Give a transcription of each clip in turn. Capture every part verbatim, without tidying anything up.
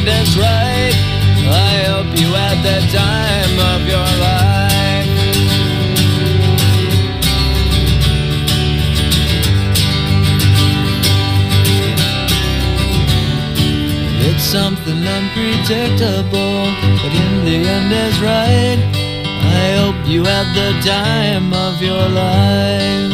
end is right. I hope you had the time of your life. It's something unpredictable, but in the end is right. I hope you had the time of your life.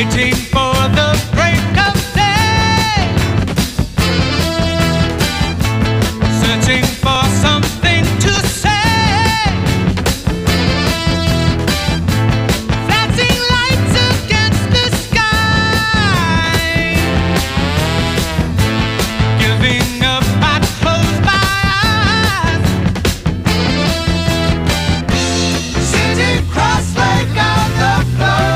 waiting for the break of day, searching for something to say, flashing lights against the sky, giving up, I close my eyes, sitting cross-legged on the floor.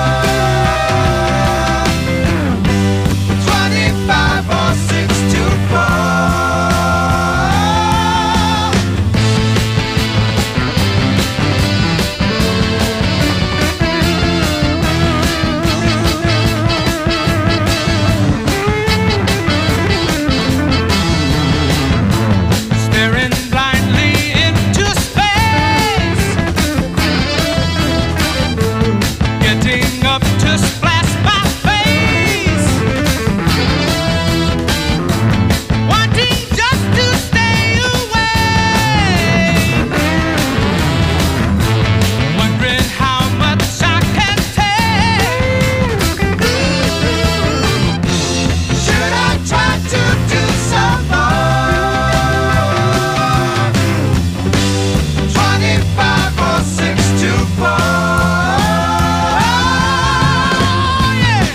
Twenty-five or six to four. Staring blindly into space, getting up to splash my face, wanting just to stay away, wondering how much I can take. Should I try to do some more? Twenty-five or six to four. Yeah.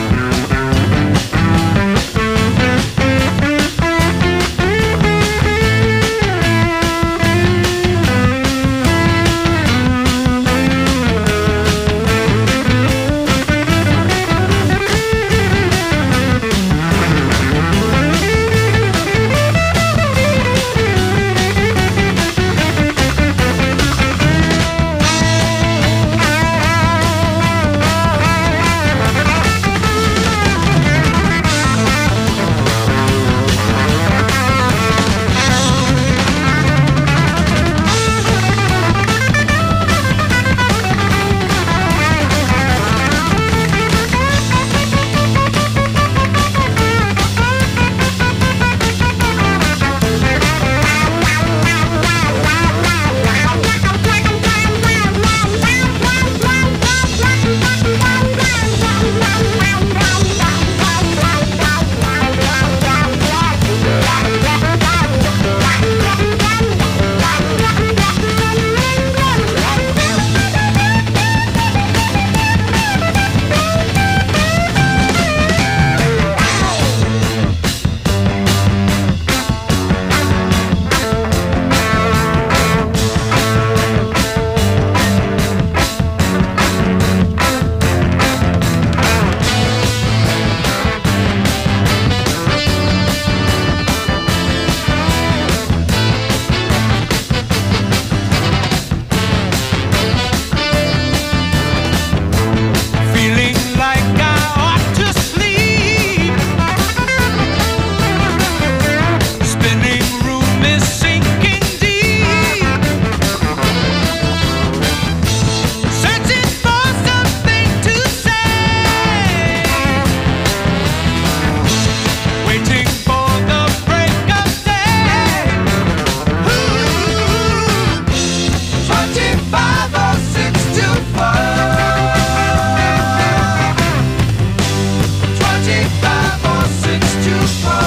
Feeling like I ought to sleep. Spinning room is sinking deep. Searching for something to say. Waiting for the break of day. Twenty-five or six to four. Twenty-five or six to four.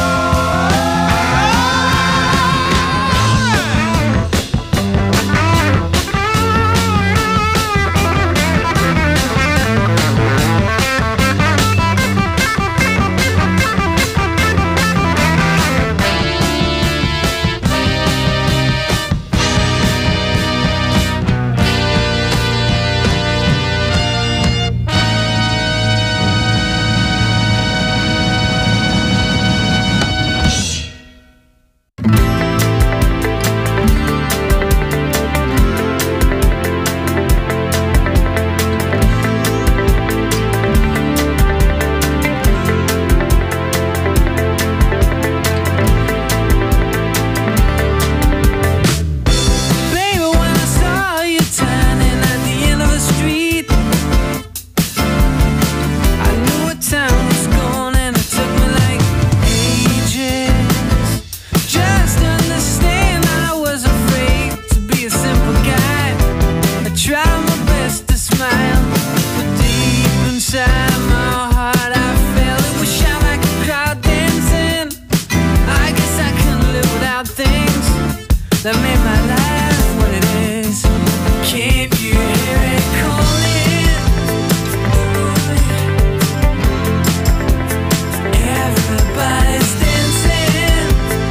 Baby, when I saw you turning at the end of the street, I knew what time was gone, and it took me like ages just to understand I was afraid to be a simple guy. I tried my best to smile, but deep inside my that made my life what it is. Can't you hear it calling? Everybody's dancing.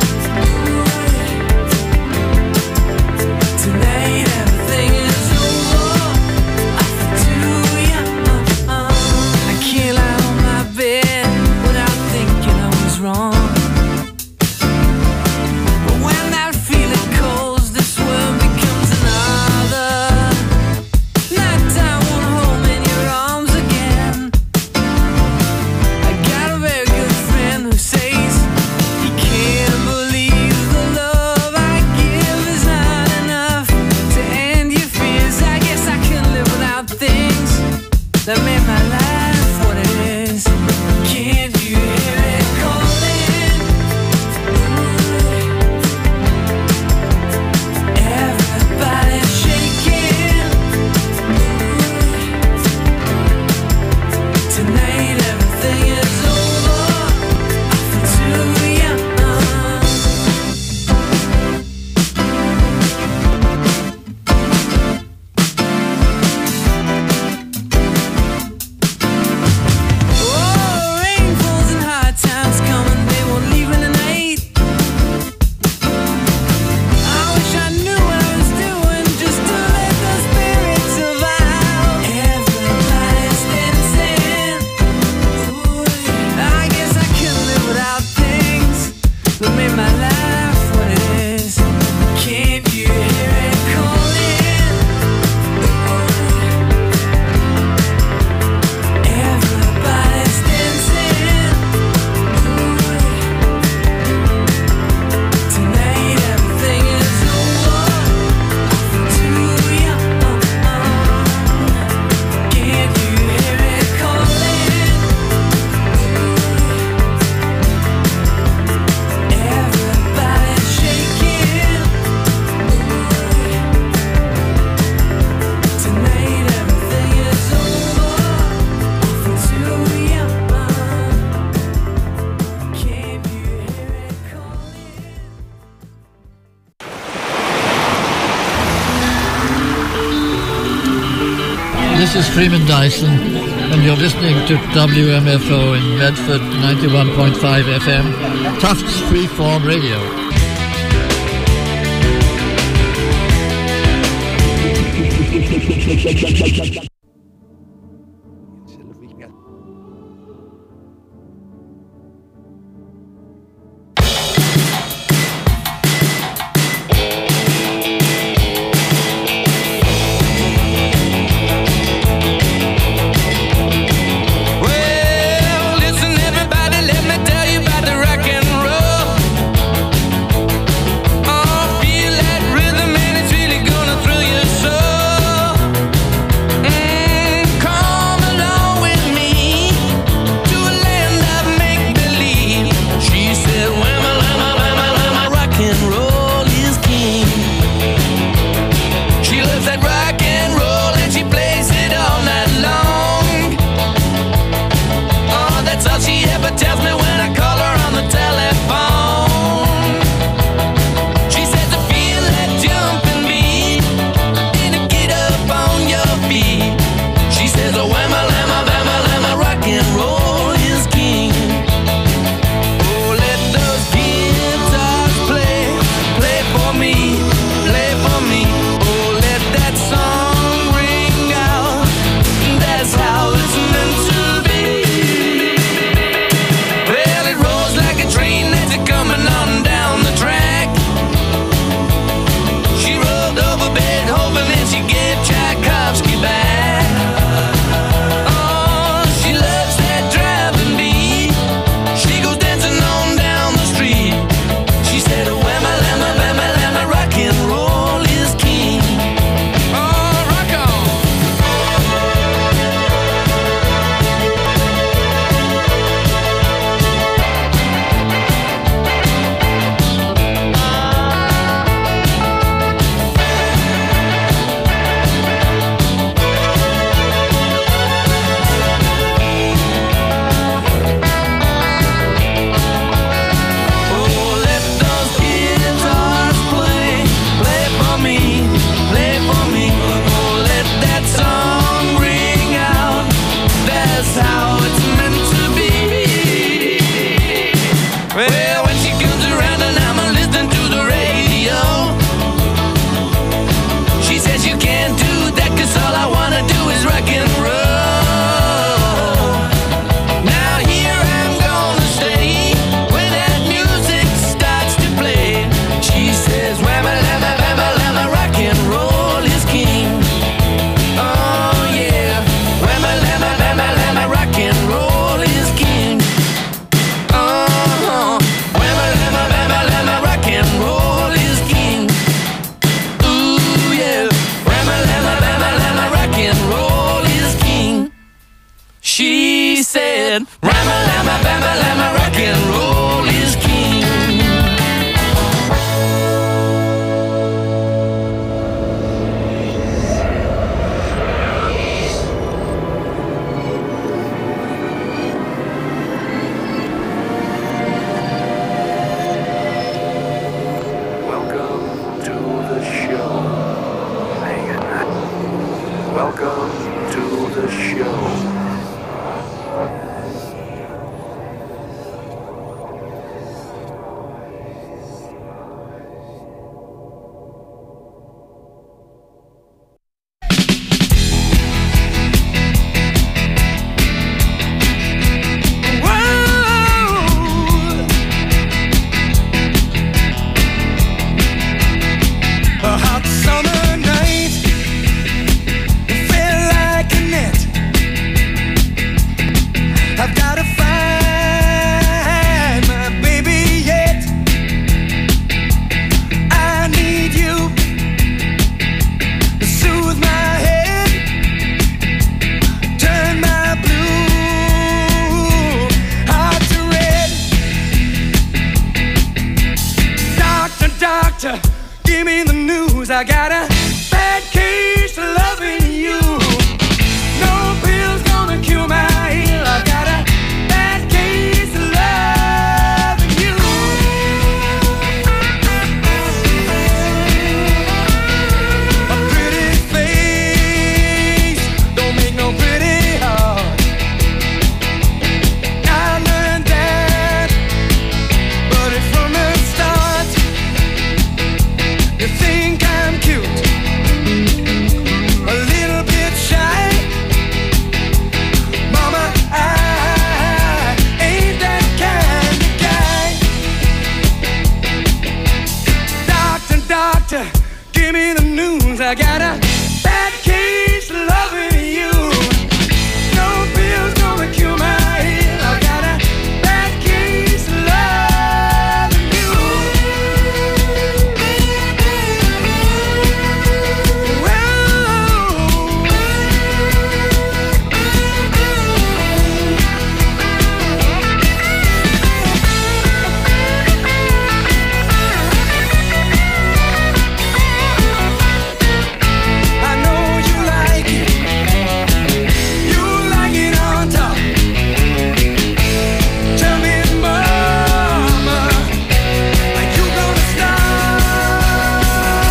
Tonight everything is over. I feel too young. I can't lie on my bed without thinking I was wrong. That made my life what it is. Can't you hear it calling? Everybody's shaking. Tonight everything is over. I feel too young. This is Freeman Dyson, and you're listening to W M F O in Medford, ninety-one point five F M, Tufts Freeform Radio. Come along with me to that's how it's meant to be. Well, when she comes around and I'm listening to the radio, she says you can't do that 'cause all I wanna do is rock and roll. Now here I'm gonna stay when that music starts to play. She says whamma lamma bamma lamma, rock and roll is king. Oh yeah, whamma lamma bamma lamma, rock and roll is king. Oh, whamma lamma bamma lamma, rock and roll is king. Ooh yeah, whamma lamma bamma lamma, rock and roll is king. She said, Rama Lama Bama Lama, rock and roll is king. Welcome to the show. Hang on. Welcome to the show. A hot summer night, it felt like a net. I've gotta find my baby yet. I need you to soothe my head, turn my blue heart to red. Doctor, doctor, give me the news. I got a bad case of loving you. No pill's gonna cure my ill. I got a bad case of loving you. A pretty face don't make no pretty heart. I learned that, but it's from the start. You think I'm cute, a little bit shy. Mama, I ain't that kind of guy. Doctor, doctor, give me the news. I got a bad case of loving you. No pill's gonna cure my ill. I got a bad case of loving you. I know you like it. You like it on top. Tell me, mama, are you gonna stop?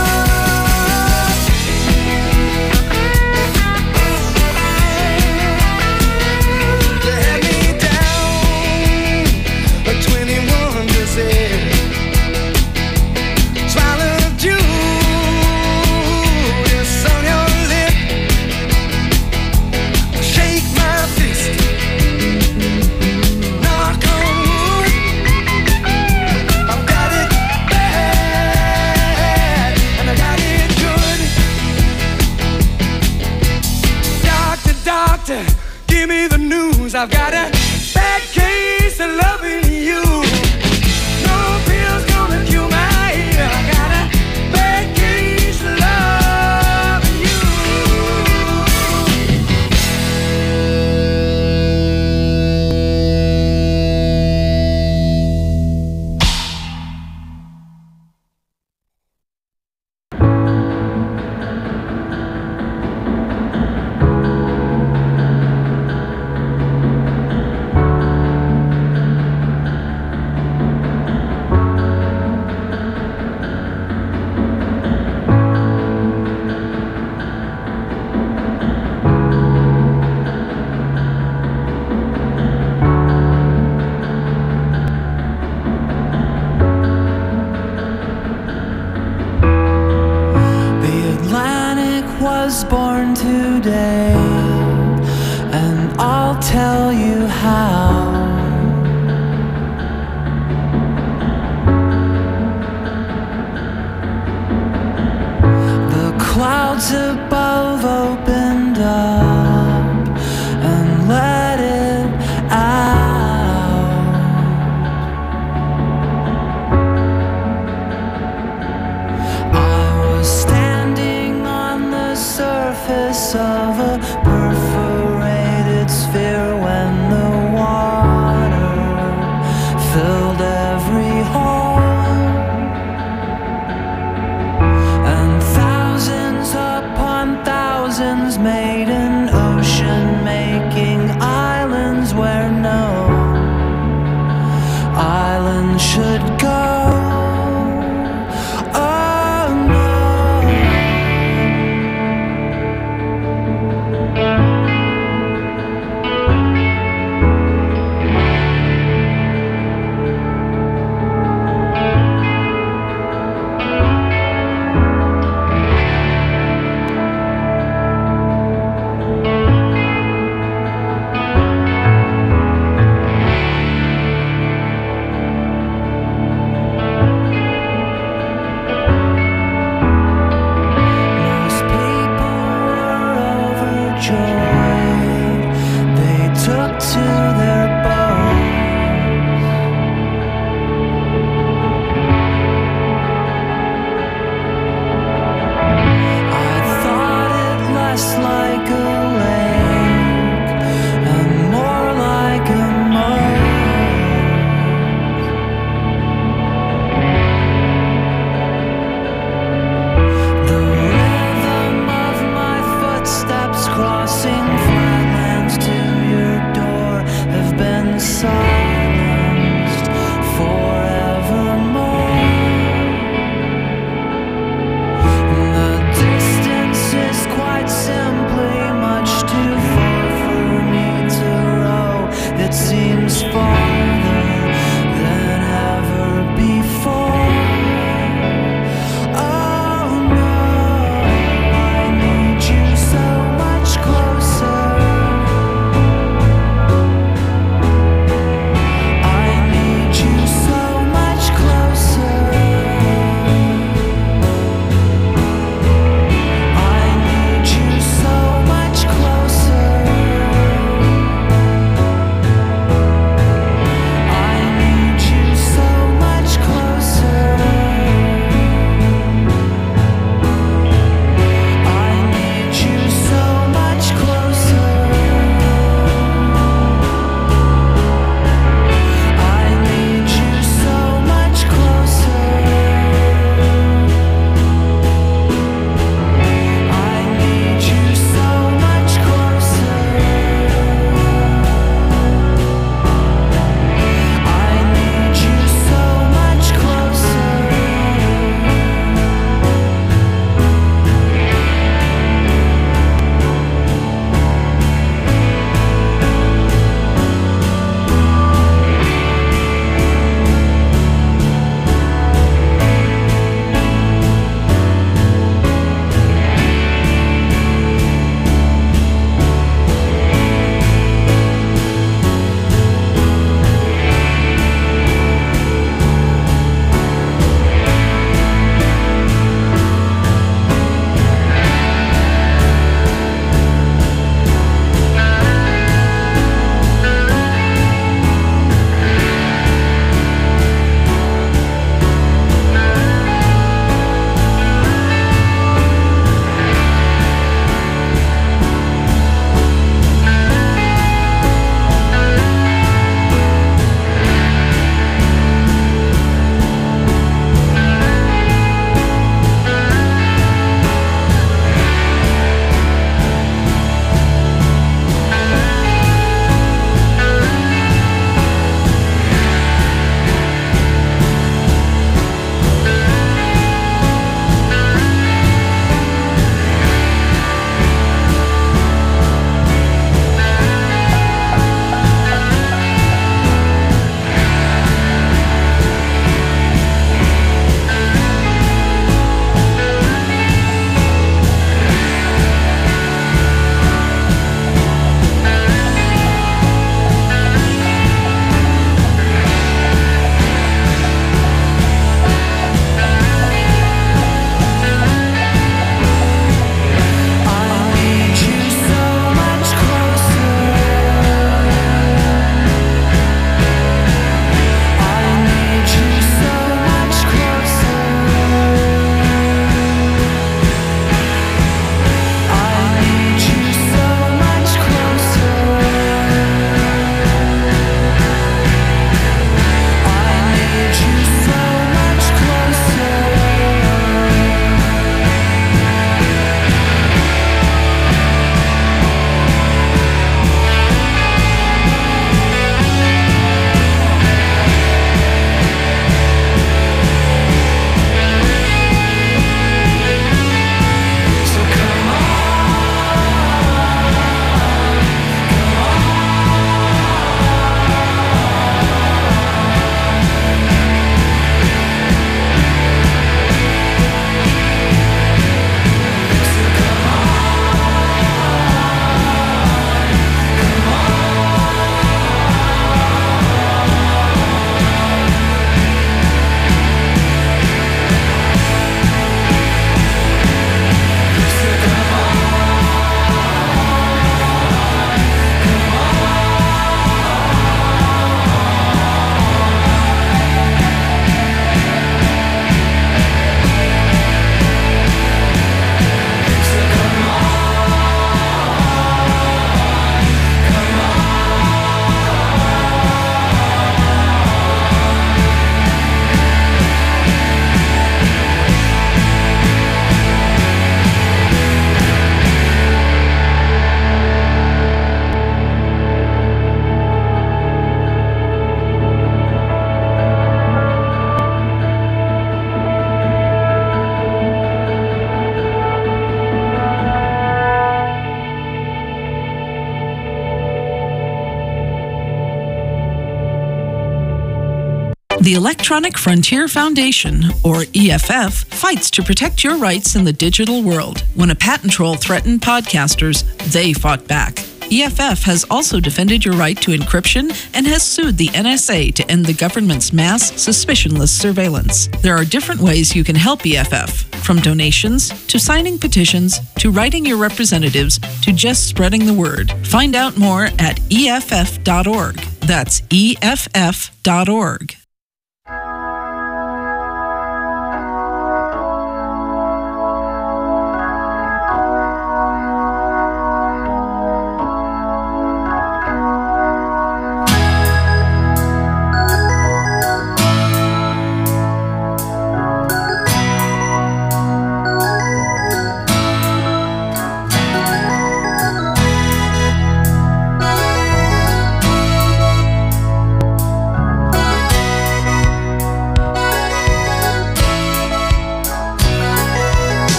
You had me down a twenty-one percent. Swallowed Judas on your lip. Shake my fist. Knock on wood. I've got it bad and I got it good. Doctor, doctor, give me the news. I've got a bad case of loving you. No pill's gonna cure my ill. I got a bad case of loving you. The Electronic Frontier Foundation, or E F F, fights to protect your rights in the digital world. When a patent troll threatened podcasters, they fought back. E F F has also defended your right to encryption and has sued the N S A to end the government's mass, suspicionless surveillance. There are different ways you can help E F F, from donations, to signing petitions, to writing your representatives, to just spreading the word. Find out more at E F F dot org. That's E F F dot org.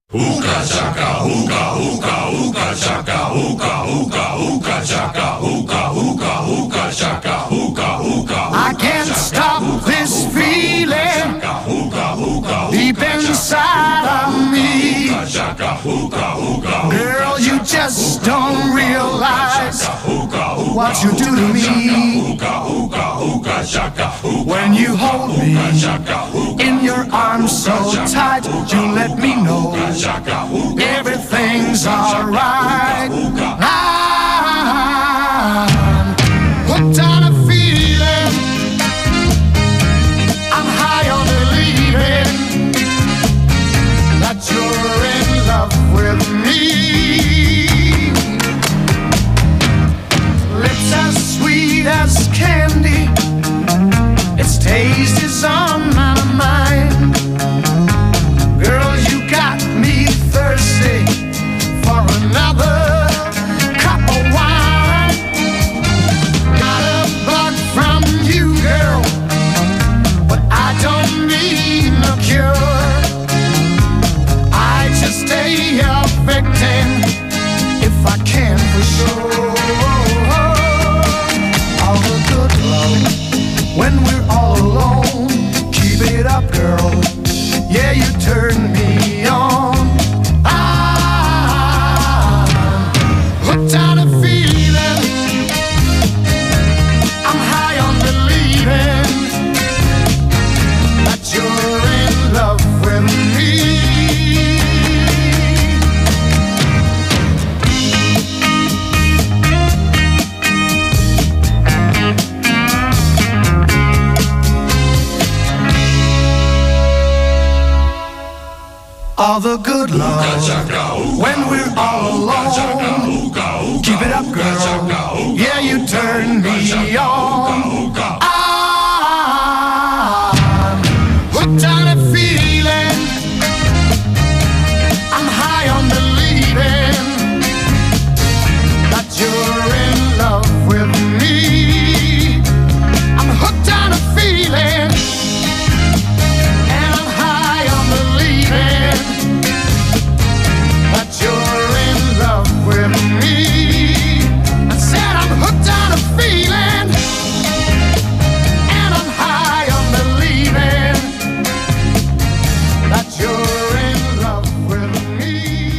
Hookah chaka, hookah, hookah, hookah chaka, hookah, hookah, hookah chaka, hookah, hookah, hookah chaka, hookah, hookah. I can't stop this feeling deep inside of me. Girl, you just don't realize what you do to me. When you hold me in your arms so tight, you let me know everything's alright. I'm hooked on a feeling, I'm high on believing that you're in love with me. Lips as sweet as candy, its taste is on my mind. Girl, you got me thirsty for another cup of wine. Got a bug from you, girl, but I don't need no cure. I just stay a victim if I can for sure. All the good love when we're all alone. Keep it up, girl. Yeah, you turn me on. I'm hooked on a feeling, I'm high on believing that you're in love with me. All the good love when we're all alone. Keep it up, girl. Yeah, you turn me on. I'm hooked on a feeling, I'm high on believing that you're in love with me. I'm hooked on a feeling, and I'm high on believing that you're in love with me. I said I'm hooked on a feeling, and I'm high on believing that you're in love with me.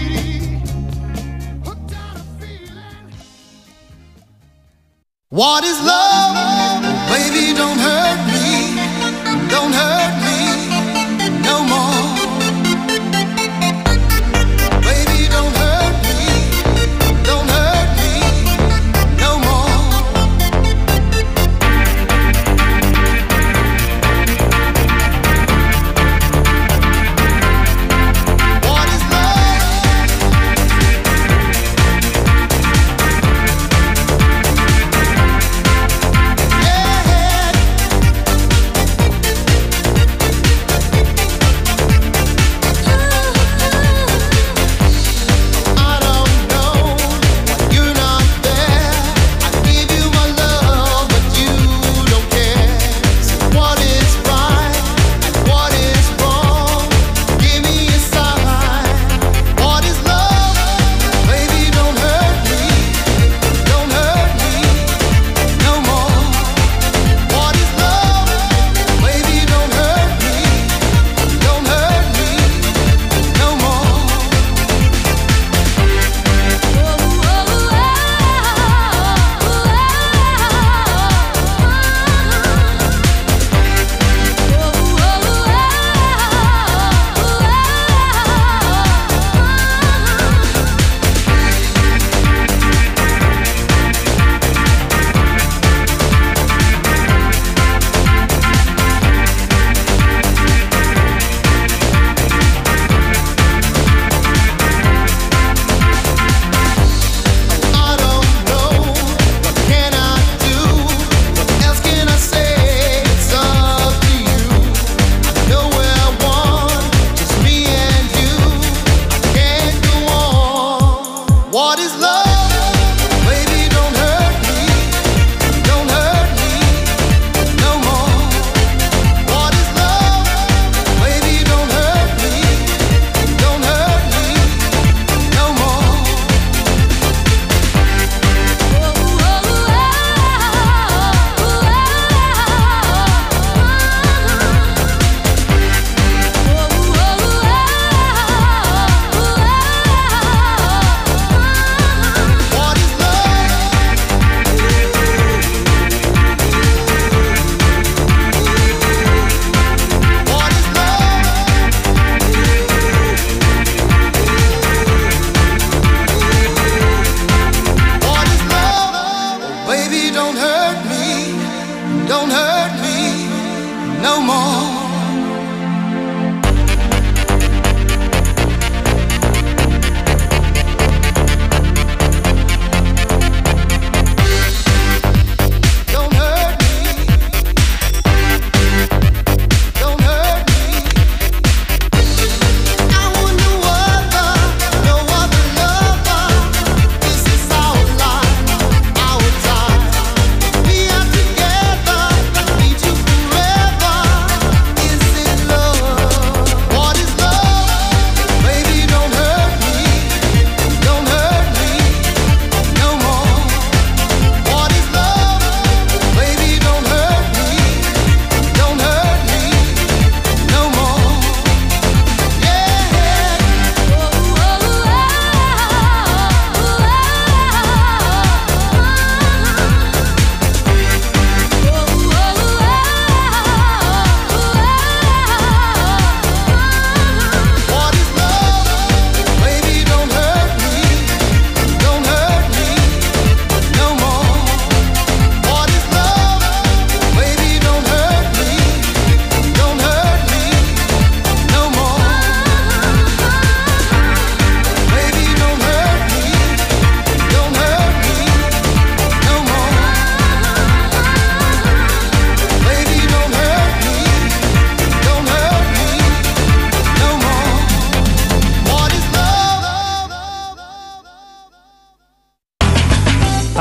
Hooked on a feeling. What is love? Baby, don't hurt me, don't hurt me no more. Baby, don't hurt me, don't hurt me no more. What is love?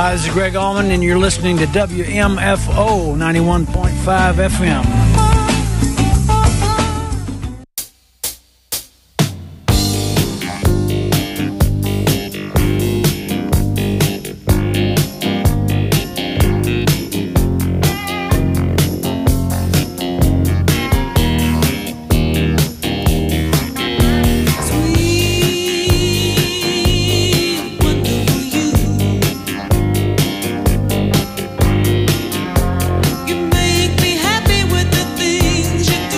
Hi, this is Greg Allman, and you're listening to W M F O ninety-one point five F M. Make me happy with the things you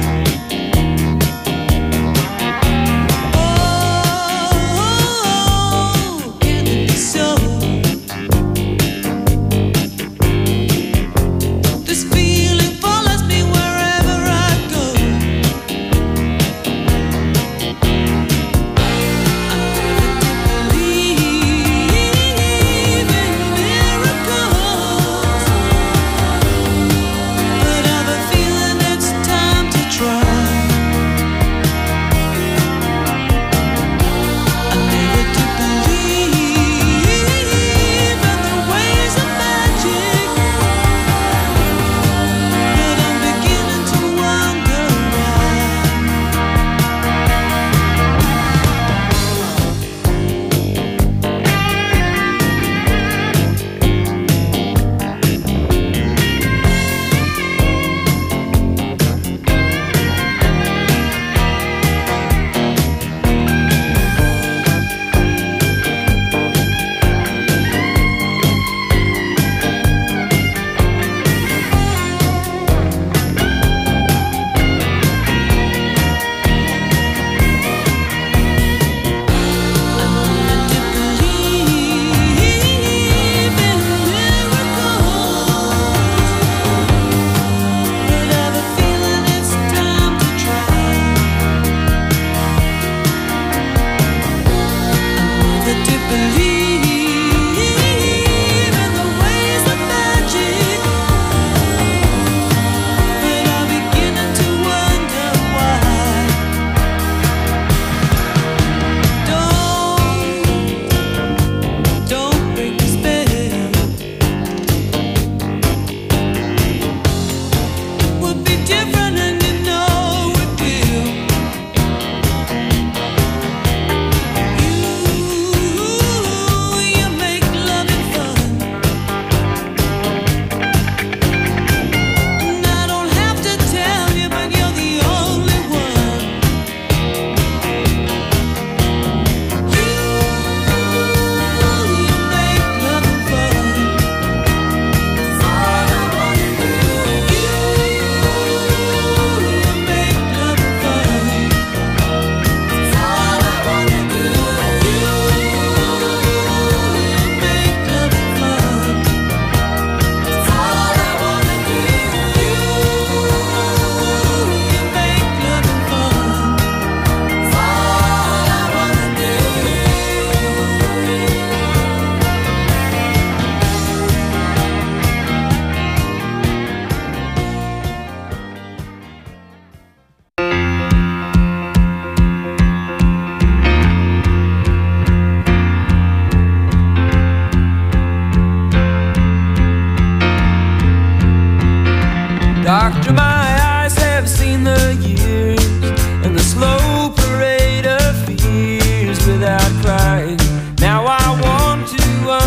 Doctor, my eyes have seen the years and the slow parade of fears without crying. Now I want to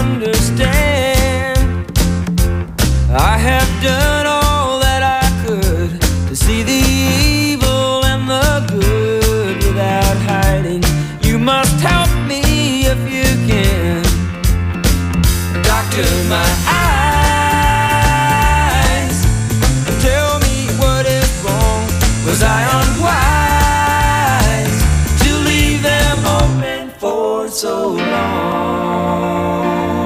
understand. I have done all that I could to see the evil and the good without hiding. You must help me if you can. Doctor, my eyes, was I unwise to leave them open for so long?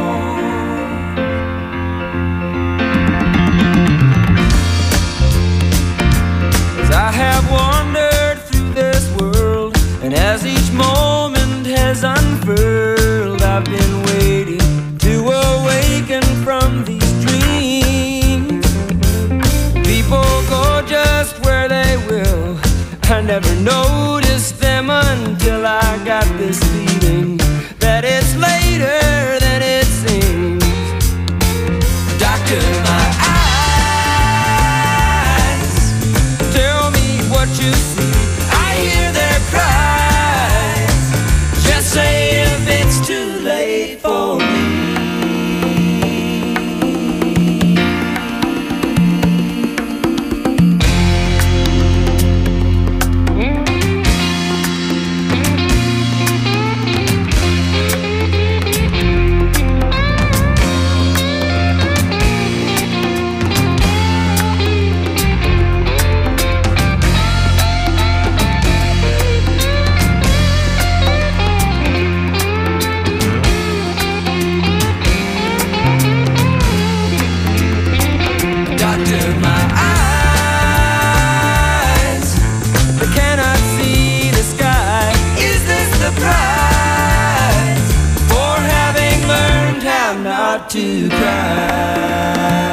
'Cause I have wandered through this world, and as each moment has unfurled, I've been waiting to awaken from these dreams. People go just where they will. I never noticed them until I got this feeling that to cry.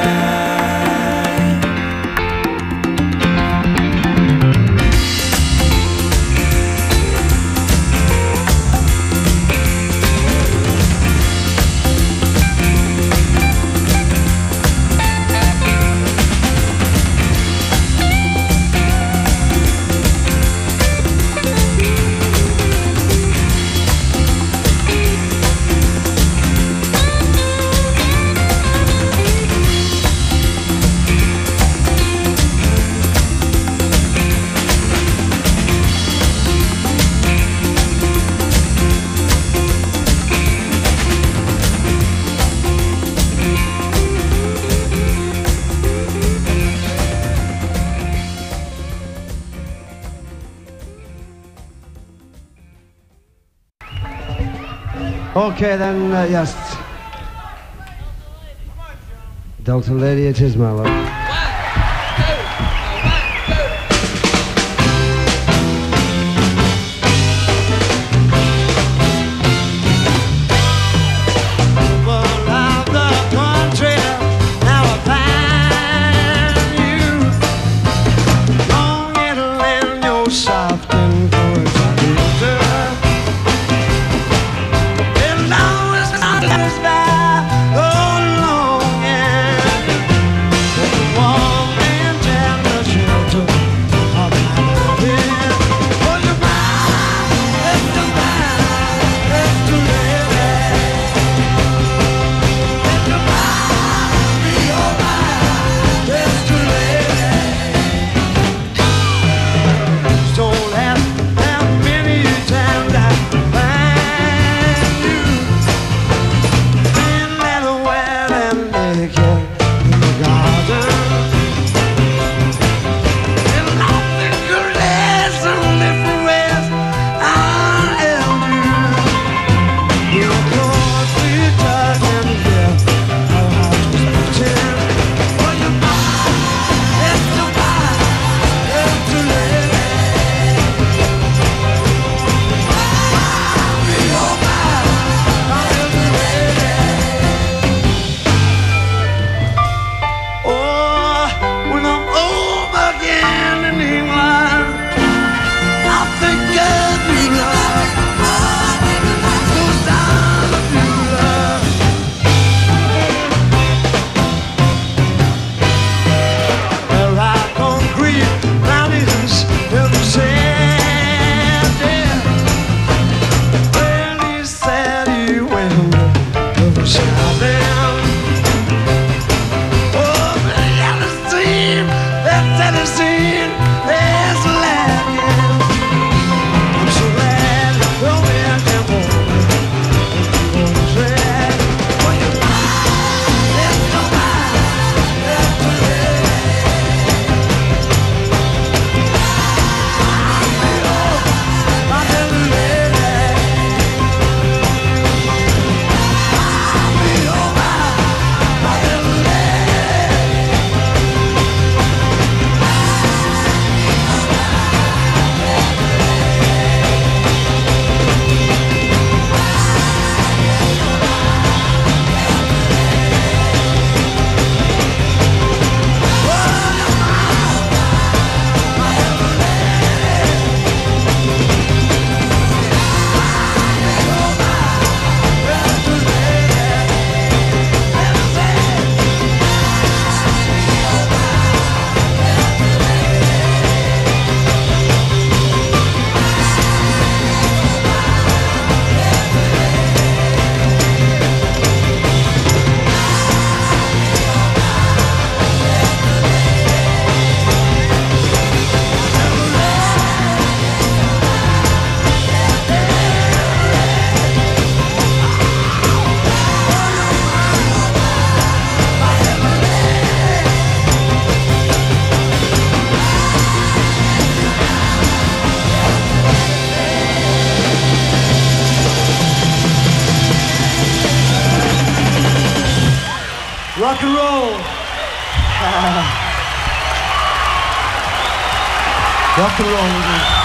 Okay, then, uh, yes. Delta Lady, it is, my love. Rock and roll. Uh, rock and roll.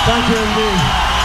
Thank you indeed.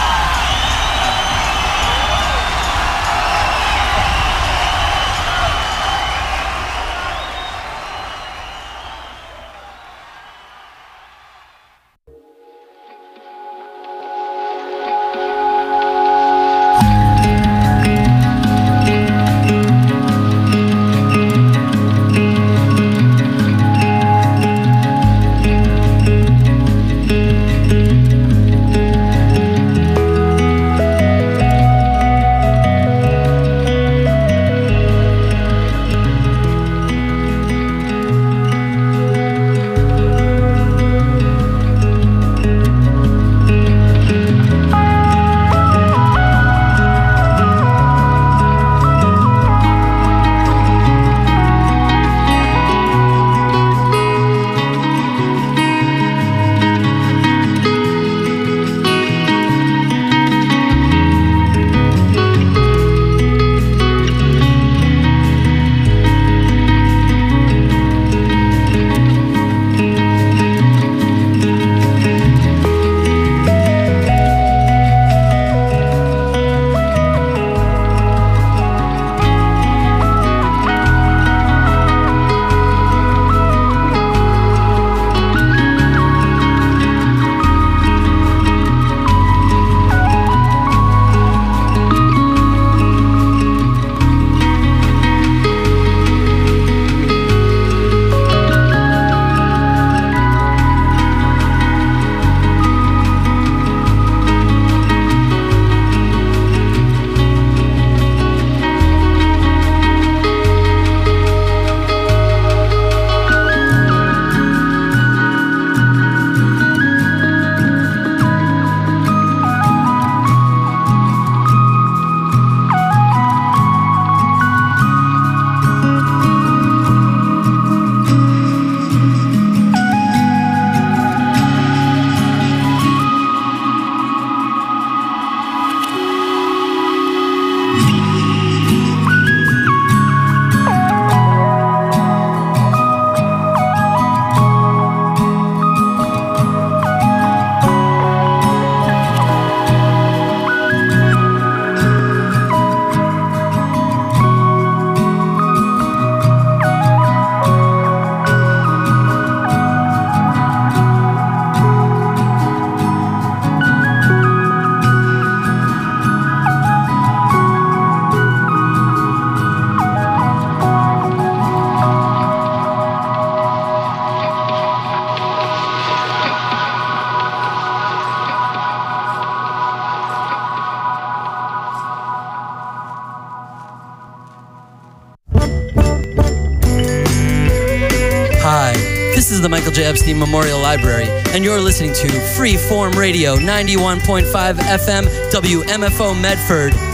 This is the Michael J. Epstein Memorial Library, and you're listening to Freeform Radio, ninety-one point five F M, W M F O Medford.